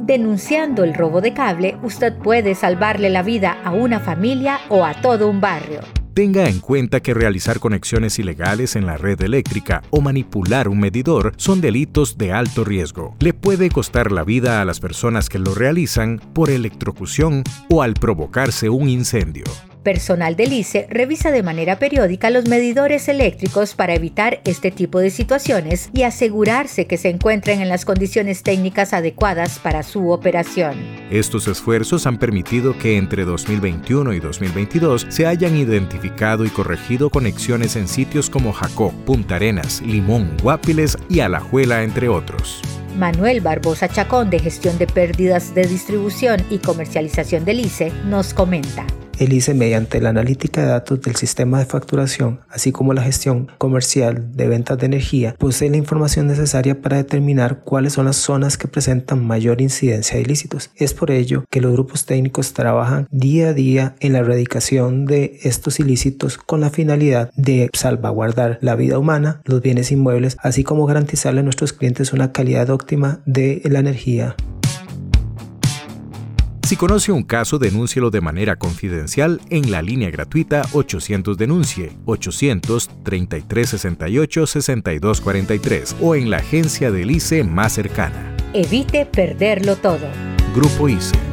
Denunciando el robo de cable, usted puede salvarle la vida a una familia o a todo un barrio. Tenga en cuenta que realizar conexiones ilegales en la red eléctrica o manipular un medidor son delitos de alto riesgo. Le puede costar la vida a las personas que lo realizan por electrocución o al provocarse un incendio. Personal del ICE revisa de manera periódica los medidores eléctricos para evitar este tipo de situaciones y asegurarse que se encuentren en las condiciones técnicas adecuadas para su operación. Estos esfuerzos han permitido que entre 2021 y 2022 se hayan identificado y corregido conexiones en sitios como Jacó, Punta Arenas, Limón, Guapiles y Alajuela, entre otros. Manuel Barbosa Chacón, de Gestión de Pérdidas de Distribución y Comercialización del ICE, nos comenta. El ICE, mediante la analítica de datos del sistema de facturación, así como la gestión comercial de ventas de energía, posee la información necesaria para determinar cuáles son las zonas que presentan mayor incidencia de ilícitos. Es por ello que los grupos técnicos trabajan día a día en la erradicación de estos ilícitos con la finalidad de salvaguardar la vida humana, los bienes inmuebles, así como garantizarle a nuestros clientes una calidad óptima de la energía. Si conoce un caso, denúncielo de manera confidencial en la línea gratuita 800 Denuncie, 800-3368-6243 o en la agencia del ICE más cercana. Evite perderlo todo. Grupo ICE.